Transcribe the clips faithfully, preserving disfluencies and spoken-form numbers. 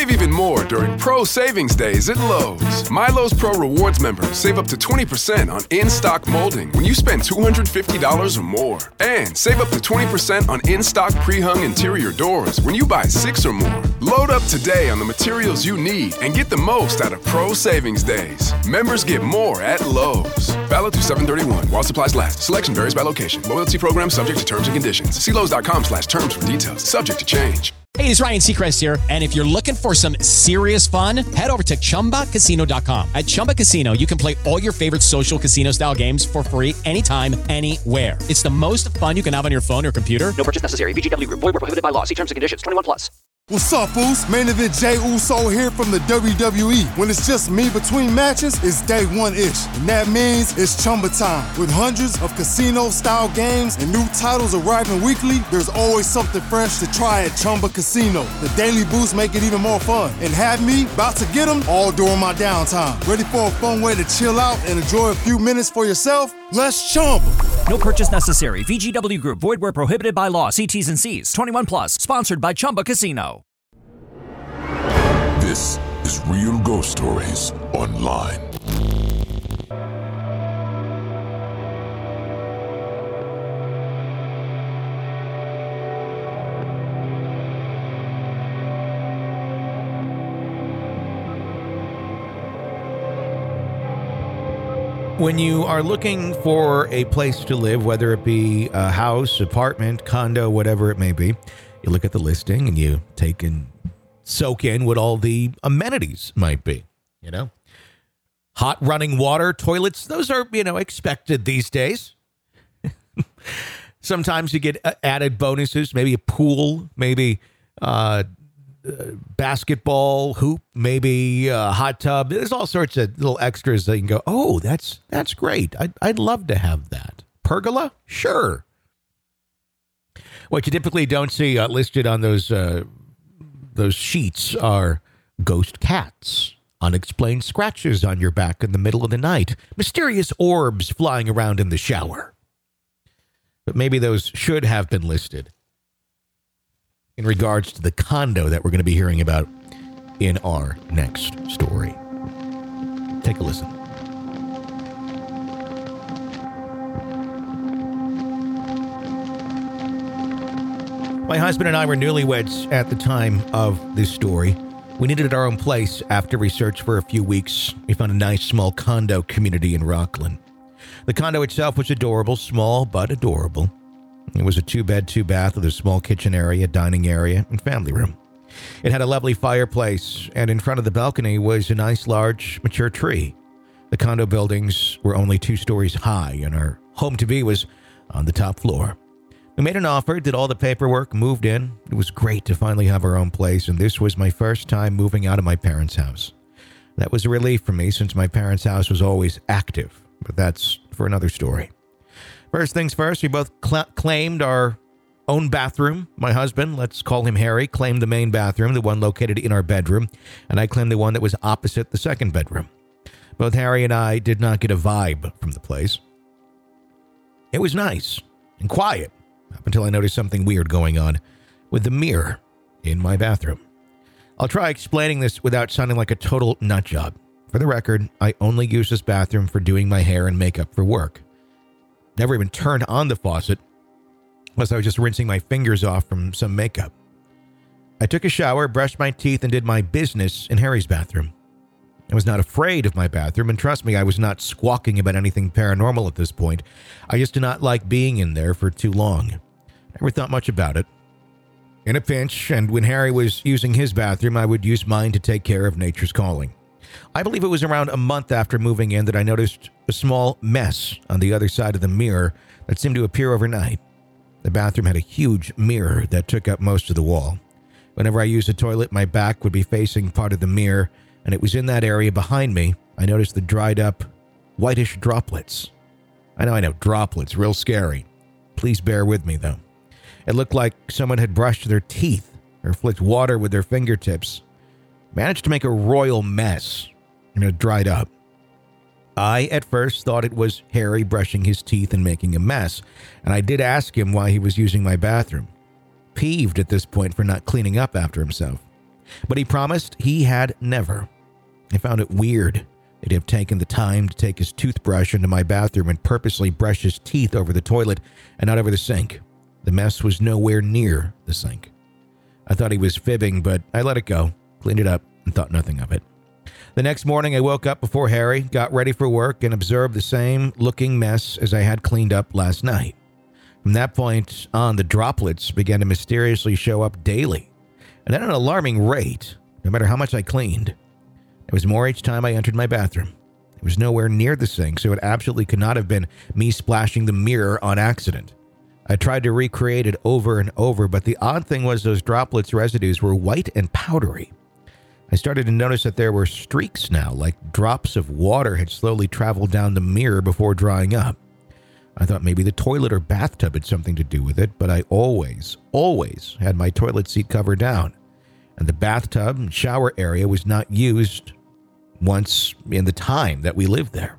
Save even more during Pro Savings Days at Lowe's. MyLowe's Pro Rewards members save up to twenty percent on in-stock molding when you spend two hundred fifty dollars or more. And save up to twenty percent on in-stock pre-hung interior doors when you buy six or more. Load up today on the materials you need and get the most out of Pro Savings Days. Members get more at Lowe's. Valid through seven thirty-one while supplies last. Selection varies by location. Loyalty program subject to terms and conditions. See Lowe's.com slash terms for details. Subject to change. Hey, it's Ryan Seacrest here, and if you're looking for some serious fun, head over to Chumba Casino dot com. At Chumba Casino, you can play all your favorite social casino-style games for free anytime, anywhere. It's the most fun you can have on your phone or computer. No purchase necessary. V G W Group. Void where prohibited by law. See terms and conditions. twenty-one plus. What's up, Boost? Main event Jey Uso here from the W W E. When it's just me between matches, it's day one-ish. And that means it's Chumba time. With hundreds of casino-style games and new titles arriving weekly, there's always something fresh to try at Chumba Casino. The Daily Boost make it even more fun. And have me about to get them all during my downtime. Ready for a fun way to chill out and enjoy a few minutes for yourself? Let's Chumba. No purchase necessary. V G W Group. Void where prohibited by law. See T's and C's. twenty-one plus. Sponsored by Chumba Casino. This is Real Ghost Stories Online. When you are looking for a place to live, whether it be a house, apartment, condo, whatever it may be, you look at the listing and you take and soak in what all the amenities might be, you know? Hot running water, toilets, those are, you know, expected these days. Sometimes you get added bonuses, maybe a pool, maybe uh, basketball hoop, maybe a hot tub. There's all sorts of little extras that you can go, oh, that's that's great. I'd, I'd love to have that. Pergola? Sure. What you typically don't see uh, listed on those uh, those sheets are ghost cats, unexplained scratches on your back in the middle of the night, mysterious orbs flying around in the shower. But maybe those should have been listed in regards to the condo that we're going to be hearing about in our next story. Take a listen. My husband and I were newlyweds at the time of this story. We needed our own place after we searched for a few weeks. We found a nice small condo community in Rockland. The condo itself was adorable, small but adorable. It was a two-bed, two-bath with a small kitchen area, dining area, and family room. It had a lovely fireplace, and in front of the balcony was a nice, large, mature tree. The condo buildings were only two stories high, and our home-to-be was on the top floor. We made an offer, did all the paperwork, moved in. It was great to finally have our own place, and this was my first time moving out of my parents' house. That was a relief for me since my parents' house was always active, but that's for another story. First things first, we both cl- claimed our own bathroom. My husband, let's call him Harry, claimed the main bathroom, the one located in our bedroom, and I claimed the one that was opposite the second bedroom. Both Harry and I did not get a vibe from the place. It was nice and quiet, up until I noticed something weird going on with the mirror in my bathroom. I'll try explaining this without sounding like a total nutjob. For the record, I only use this bathroom for doing my hair and makeup for work. Never even turned on the faucet, unless I was just rinsing my fingers off from some makeup. I took a shower, brushed my teeth, and did my business in Harry's bathroom. I was not afraid of my bathroom, and trust me, I was not squawking about anything paranormal at this point. I just did not like being in there for too long. Never thought much about it. In a pinch, and when Harry was using his bathroom, I would use mine to take care of nature's calling. I believe it was around a month after moving in that I noticed a small mess on the other side of the mirror that seemed to appear overnight. The bathroom had a huge mirror that took up most of the wall. Whenever I used the toilet, my back would be facing part of the mirror, and it was in that area behind me, I noticed the dried up, whitish droplets. I know, I know, droplets, real scary. Please bear with me, though. It looked like someone had brushed their teeth or flicked water with their fingertips. Managed to make a royal mess, and it dried up. I, at first, thought it was Harry brushing his teeth and making a mess, and I did ask him why he was using my bathroom. Peeved at this point for not cleaning up after himself. But he promised he had never. I found it weird that he'd have taken the time to take his toothbrush into my bathroom and purposely brush his teeth over the toilet and not over the sink. The mess was nowhere near the sink. I thought he was fibbing, but I let it go, cleaned it up, and thought nothing of it. The next morning, I woke up before Harry, got ready for work, and observed the same looking mess as I had cleaned up last night. From that point on, the droplets began to mysteriously show up daily, and at an alarming rate, no matter how much I cleaned. There was more each time I entered my bathroom. It was nowhere near the sink, so it absolutely could not have been me splashing the mirror on accident. I tried to recreate it over and over, but the odd thing was those droplets' residues were white and powdery. I started to notice that there were streaks now, like drops of water had slowly traveled down the mirror before drying up. I thought maybe the toilet or bathtub had something to do with it, but I always, always had my toilet seat cover down, and the bathtub and shower area was not used once in the time that we lived there.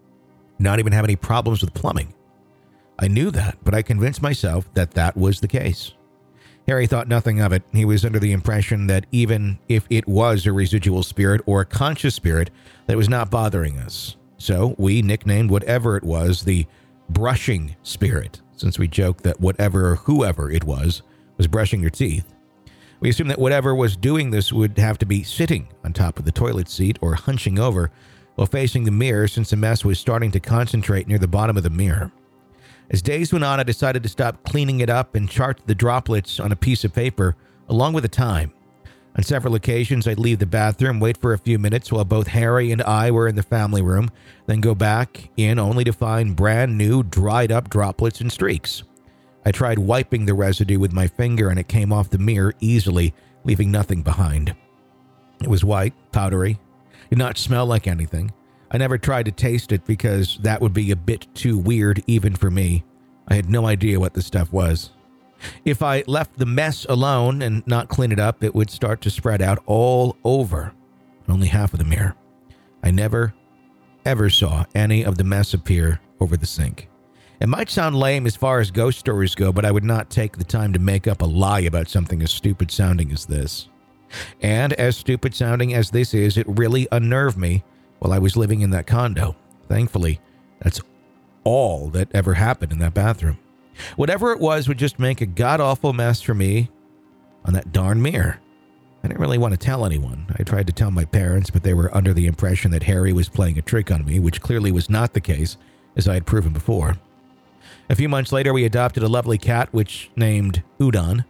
Not even have any problems with plumbing. I knew that, but I convinced myself that that was the case. Harry thought nothing of it. He was under the impression that even if it was a residual spirit or a conscious spirit, that it was not bothering us. So we nicknamed whatever it was the brushing spirit, since we joked that whatever or whoever it was was brushing your teeth. We assumed that whatever was doing this would have to be sitting on top of the toilet seat or hunching over while facing the mirror, since the mess was starting to concentrate near the bottom of the mirror. As days went on, I decided to stop cleaning it up and chart the droplets on a piece of paper, along with the time. On several occasions, I'd leave the bathroom, wait for a few minutes while both Harry and I were in the family room, then go back in only to find brand new, dried-up droplets and streaks. I tried wiping the residue with my finger, and it came off the mirror easily, leaving nothing behind. It was white, powdery, did not smell like anything. I never tried to taste it because that would be a bit too weird even for me. I had no idea what the stuff was. If I left the mess alone and not clean it up, it would start to spread out all over only half of the mirror. I never, ever saw any of the mess appear over the sink. It might sound lame as far as ghost stories go, but I would not take the time to make up a lie about something as stupid sounding as this. And as stupid sounding as this is, it really unnerved me while I was living in that condo. Thankfully, that's all that ever happened in that bathroom. Whatever it was would just make a god-awful mess for me on that darn mirror. I didn't really want to tell anyone. I tried to tell my parents, but they were under the impression that Harry was playing a trick on me, which clearly was not the case, as I had proven before. A few months later, we adopted a lovely cat, which named Udon.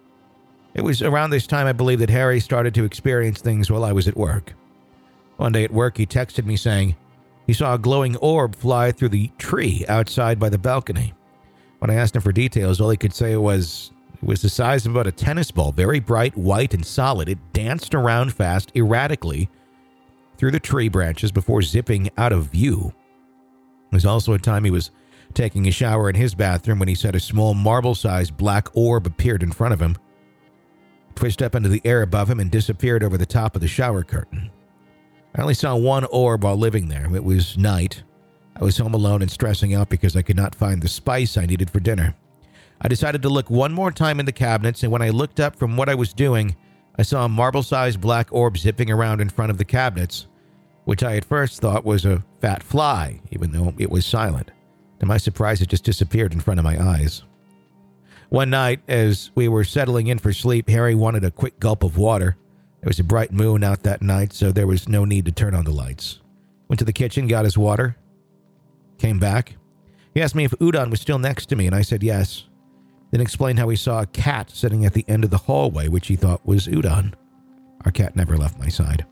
It was around this time, I believe, that Harry started to experience things while I was at work. One day at work, he texted me saying he saw a glowing orb fly through the tree outside by the balcony. When I asked him for details, all he could say was it was the size of about a tennis ball, very bright, white, and solid. It danced around fast, erratically, through the tree branches before zipping out of view. It was also a time he was taking a shower in his bathroom when he said a small marble-sized black orb appeared in front of him, twisted up into the air above him, and disappeared over the top of the shower curtain. I only saw one orb while living there. It was night. I was home alone and stressing out because I could not find the spice I needed for dinner. I decided to look one more time in the cabinets, and when I looked up from what I was doing, I saw a marble-sized black orb zipping around in front of the cabinets, which I at first thought was a fat fly, even though it was silent. To my surprise, it just disappeared in front of my eyes. One night, as we were settling in for sleep, Harry wanted a quick gulp of water. There was a bright moon out that night, so there was no need to turn on the lights. Went to the kitchen, got his water, came back. He asked me if Udon was still next to me, and I said yes. Then explained how he saw a cat sitting at the end of the hallway, which he thought was Udon. Our cat never left my side.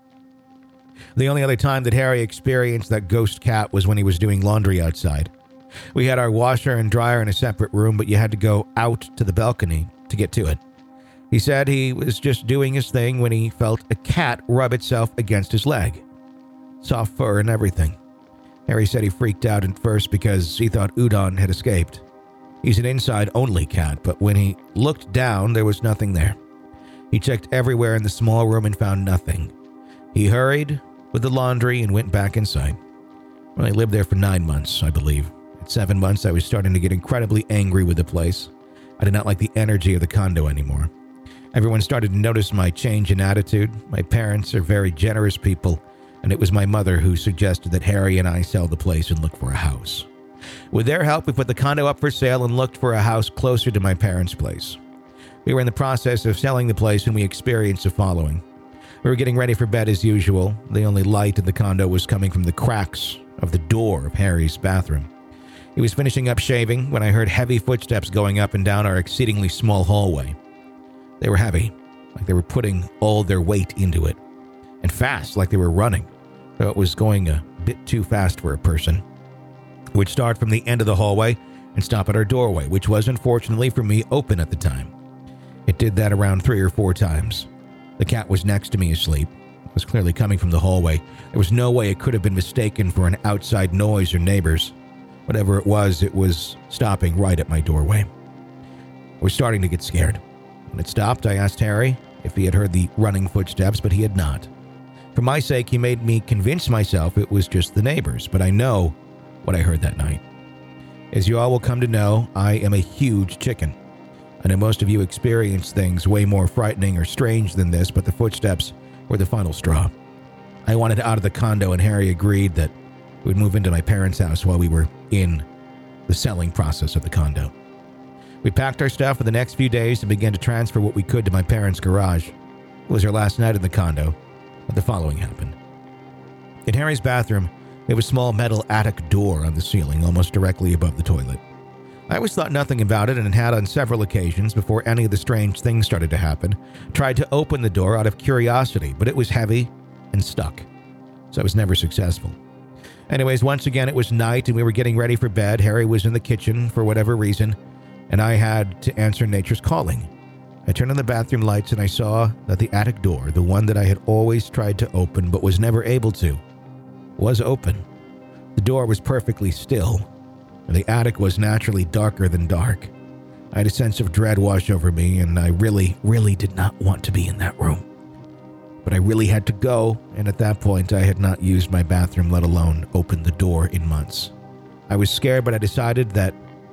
The only other time that Harry experienced that ghost cat was when he was doing laundry outside. We had our washer and dryer in a separate room, but you had to go out to the balcony to get to it. He said he was just doing his thing when he felt a cat rub itself against his leg. Soft fur and everything. Harry said he freaked out at first because he thought Udon had escaped. He's an inside-only cat, but when he looked down, there was nothing there. He checked everywhere in the small room and found nothing. He hurried with the laundry and went back inside. Well, I lived there for nine months, I believe. At seven months, I was starting to get incredibly angry with the place. I did not like the energy of the condo anymore. Everyone started to notice my change in attitude. My parents are very generous people, and it was my mother who suggested that Harry and I sell the place and look for a house. With their help, we put the condo up for sale and looked for a house closer to my parents' place. We were in the process of selling the place when we experienced the following. We were getting ready for bed as usual. The only light in the condo was coming from the cracks of the door of Harry's bathroom. He was finishing up shaving when I heard heavy footsteps going up and down our exceedingly small hallway. They were heavy, like they were putting all their weight into it, and fast, like they were running, though it was going a bit too fast for a person. It would start from the end of the hallway and stop at our doorway, which was, unfortunately for me, open at the time. It did that around three or four times. The cat was next to me asleep. It was clearly coming from the hallway. There was no way it could have been mistaken for an outside noise or neighbors. Whatever it was, it was stopping right at my doorway. I was starting to get scared. When it stopped, I asked Harry if he had heard the running footsteps, but he had not. For my sake, he made me convince myself it was just the neighbors, but I know what I heard that night. As you all will come to know, I am a huge chicken. I know most of you experience things way more frightening or strange than this, but the footsteps were the final straw. I wanted out of the condo, and Harry agreed that we would move into my parents' house while we were in the selling process of the condo. We packed our stuff for the next few days and began to transfer what we could to my parents' garage. It was our last night in the condo, but the following happened. In Harry's bathroom, there was a small metal attic door on the ceiling, almost directly above the toilet. I always thought nothing about it and had on several occasions, before any of the strange things started to happen, tried to open the door out of curiosity, but it was heavy and stuck, so I was never successful. Anyways, once again, it was night and we were getting ready for bed. Harry was in the kitchen for whatever reason, and I had to answer nature's calling. I turned on the bathroom lights and I saw that the attic door, the one that I had always tried to open but was never able to, was open. The door was perfectly still, and the attic was naturally darker than dark. I had a sense of dread wash over me, and I really, really did not want to be in that room. But I really had to go, and at that point I had not used my bathroom, let alone opened the door, in months. I was scared, but I decided that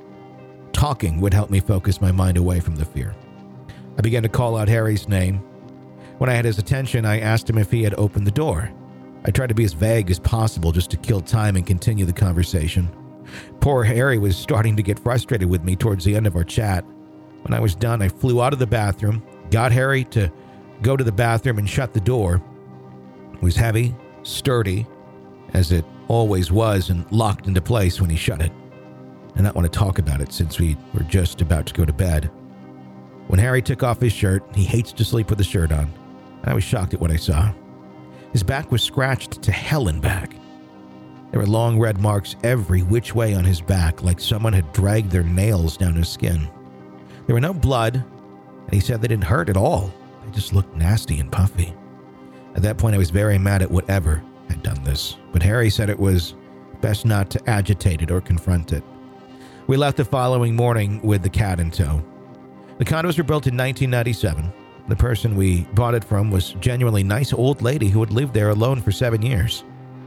talking would help me focus my mind away from the fear. I began to call out Harry's name. When I had his attention, I asked him if he had opened the door. I tried to be as vague as possible just to kill time and continue the conversation. Poor Harry was starting to get frustrated with me towards the end of our chat. When I was done, I flew out of the bathroom, got Harry to go to the bathroom and shut the door. It was heavy, sturdy, as it always was, and locked into place when he shut it. I did not want to talk about it since we were just about to go to bed. When Harry took off his shirt, he hates to sleep with the shirt on, and I was shocked at what I saw. His back was scratched to hell and back. There were long red marks every which way on his back, like someone had dragged their nails down his skin. There were no blood, and he said they didn't hurt at all. They just looked nasty and puffy. At that point, I was very mad at whatever had done this, but Harry said it was best not to agitate it or confront it. We left the following morning with the cat in tow. The condos were built in nineteen ninety-seven. The person we bought it from was a genuinely nice old lady who had lived there alone for seven years.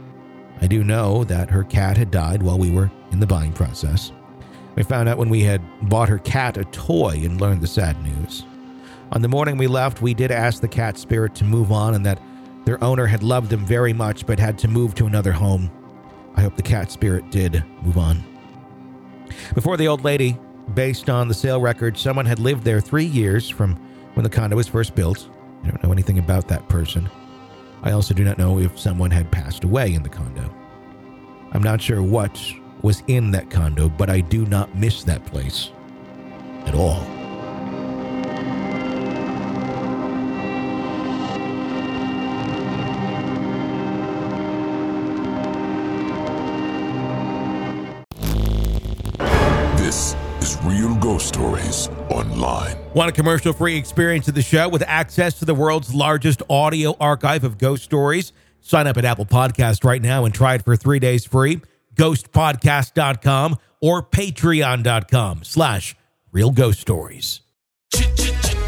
I do know that her cat had died while we were in the buying process. We found out when we had bought her cat a toy and learned the sad news. On the morning we left, we did ask the cat spirit to move on and that their owner had loved them very much but had to move to another home. I hope the cat spirit did move on. Before the old lady, based on the sale record, someone had lived there three years from when the condo was first built. I don't know anything about that person. I also do not know if someone had passed away in the condo. I'm not sure what was in that condo, but I do not miss that place at all. This is Real Ghost Stories Online. Want a commercial-free experience of the show with access to the world's largest audio archive of ghost stories? Sign up at Apple Podcast right now and try it for three days free. ghost podcast dot com or patreon dot com slash real ghost stories.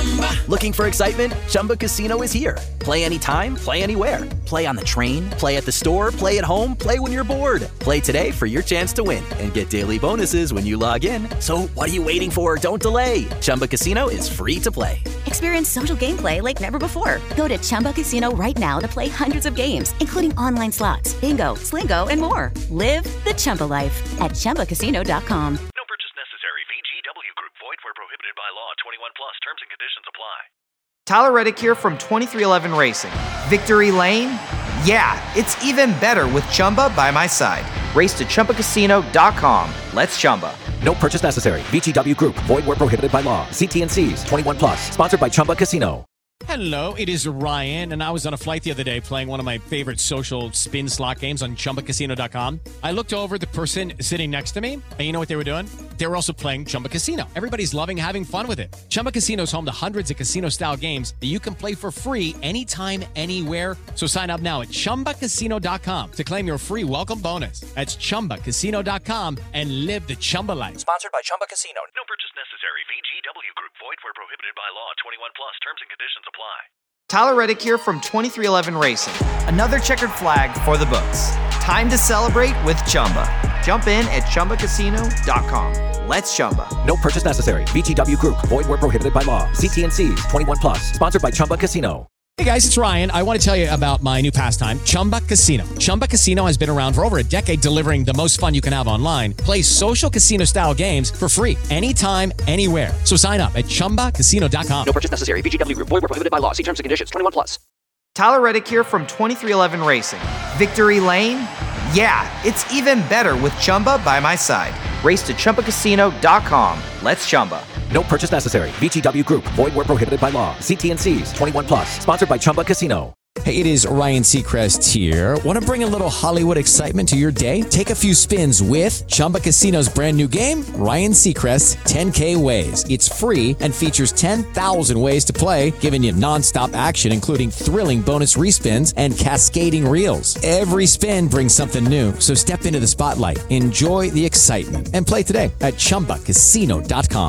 Looking for excitement? Chumba Casino is here. Play anytime, play anywhere. Play on the train, play at the store, play at home, play when you're bored. Play today for your chance to win and get daily bonuses when you log in. So what are you waiting for? Don't delay. Chumba Casino is free to play. Experience social gameplay like never before. Go to Chumba Casino right now to play hundreds of games, including online slots, bingo, Slingo, and more. Live the Chumba life at Chumba Casino dot com. No purchase necessary. V G W Group. Void where prohibited by law. twenty-one plus. Terms and conditions apply. Tyler Reddick here from twenty-three eleven Racing. Victory Lane? Yeah, it's even better with Chumba by my side. Race to Chumba Casino dot com. Let's Chumba. No purchase necessary. V G W Group. Void where prohibited by law. See T and C's. twenty-one plus. Sponsored by Chumba Casino. Hello, it is Ryan, and I was on a flight the other day playing one of my favorite social spin slot games on Chumba Casino dot com. I looked over at the person sitting next to me, and you know what they were doing? They were also playing Chumba Casino. Everybody's loving having fun with it. Chumba Casino is home to hundreds of casino-style games that you can play for free anytime, anywhere. So sign up now at Chumba Casino dot com to claim your free welcome bonus. That's Chumba Casino dot com and live the Chumba life. Sponsored by Chumba Casino. No purchase necessary. V G W Group. Void where prohibited by law. twenty-one plus. Terms and conditions apply. Tyler Reddick here from twenty-three eleven Racing. Another checkered flag for the books. Time to celebrate with Chumba. Jump in at Chumba Casino dot com. Let's Chumba. No purchase necessary. V G W Group. Void where prohibited by law. See T and C's. twenty-one plus. Sponsored by Chumba Casino. Hey guys, it's Ryan. I want to tell you about my new pastime, Chumba Casino. Chumba Casino has been around for over a decade, delivering the most fun you can have online. Play social casino-style games for free anytime, anywhere. So sign up at Chumba Casino dot com. No purchase necessary. V G W Group. Void where prohibited by law. See terms and conditions. twenty-one plus. Tyler Reddick here from twenty-three eleven Racing. Victory Lane? Yeah, it's even better with Chumba by my side. Race to Chumba Casino dot com. Let's Chumba. No purchase necessary. V G W Group. Void where prohibited by law. See T and C's. twenty-one plus. Sponsored by Chumba Casino. Hey, it is Ryan Seacrest here. Want to bring a little Hollywood excitement to your day? Take a few spins with Chumba Casino's brand new game, Ryan Seacrest ten K Ways. It's free and features ten thousand ways to play, giving you nonstop action, including thrilling bonus respins and cascading reels. Every spin brings something new, so step into the spotlight, enjoy the excitement, and play today at Chumba Casino dot com.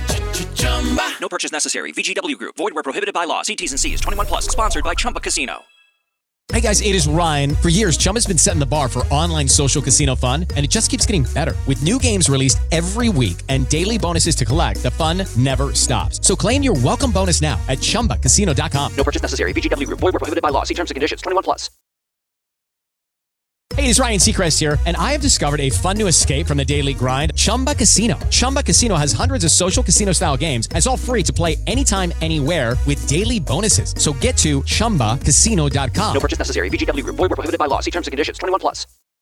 No purchase necessary. V G W Group. Void where prohibited by law. See T's and C's. twenty-one plus. Sponsored by Chumba Casino. Hey guys, it is Ryan. For years, Chumba's been setting the bar for online social casino fun, and it just keeps getting better. With new games released every week and daily bonuses to collect, the fun never stops. So claim your welcome bonus now at Chumba Casino dot com. No purchase necessary. V G W Group. Void where prohibited by law. See terms and conditions. twenty-one plus. Hey, it's Ryan Seacrest here, and I have discovered a fun new escape from the daily grind, Chumba Casino. Chumba Casino has hundreds of social casino-style games, and it's all free to play anytime, anywhere with daily bonuses. So get to Chumba Casino dot com. No purchase necessary. V G W Group. Void where prohibited by law. See terms and conditions. twenty-one plus.